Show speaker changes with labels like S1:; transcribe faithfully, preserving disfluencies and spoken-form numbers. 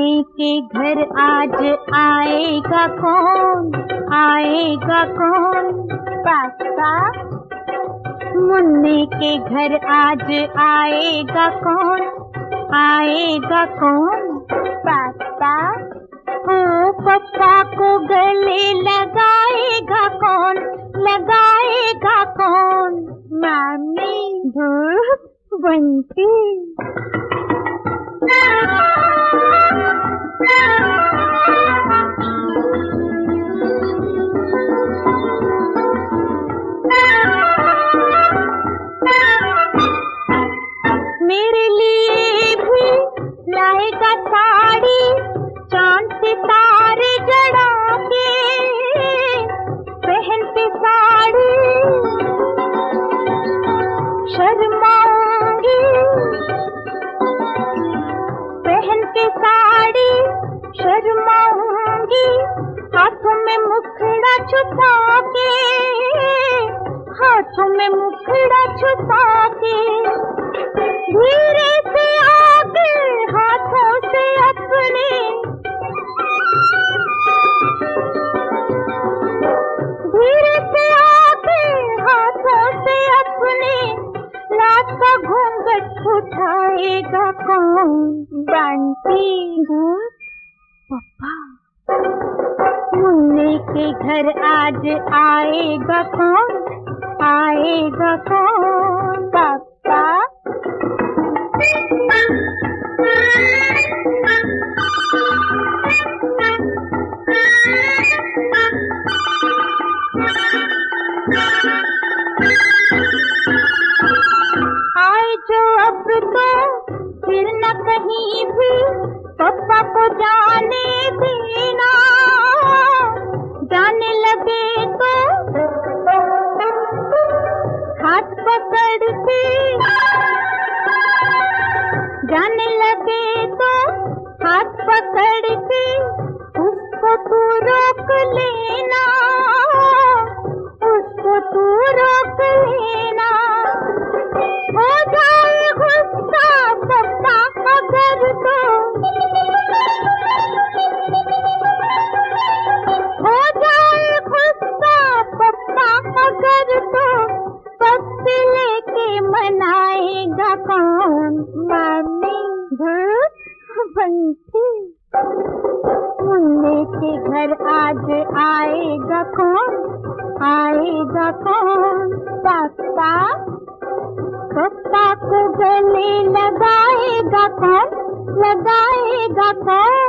S1: मुन्ने के घर आज आएगा कौन, आएगा कौन? पापा। मुन्ने के घर आज आएगा कौन, आएगा कौन? पापा। ओ पापा को गले लगाएगा कौन, लगाएगा कौन? मामी। धूप बंटी। मेरे लिए भी लाएगा साड़ी, चांद सितारे जड़ा के पहनते साड़ी शर्माऊंगी, पहनते साड़ी शर्माऊंगी, हाथों में मुखड़ा छुपा के, हाथों में मुखड़ा छुपा के धीरे से आगे हाथों से अपने, धीरे से आगे हाथों से अपने लाज का घूंघट उठाएगा कौन? बंटी। पापा। मुन्ने के घर आज आएगा कौन, आएगा कौन? पापा। आए जो अब तो फिर न कहीं भी पापा को जाने देना, जाने लगे तो हाथ पकड़ के, जाने लगे तो हाथ पकड़ के उसको तू रोक लेना, उसको तू रोक लेना। हो जाए गुस्सा पापा अगर तो, हो जाए गुस्सा पापा अगर तो, पप्पी लेके मनाएगा कौन? मामी। धूप बंटी। मुन्ने के घर आज आएगा कौन, आएगा कौन? पापा। पापा को गले लगाएगा कौन, लगाएगा कौन?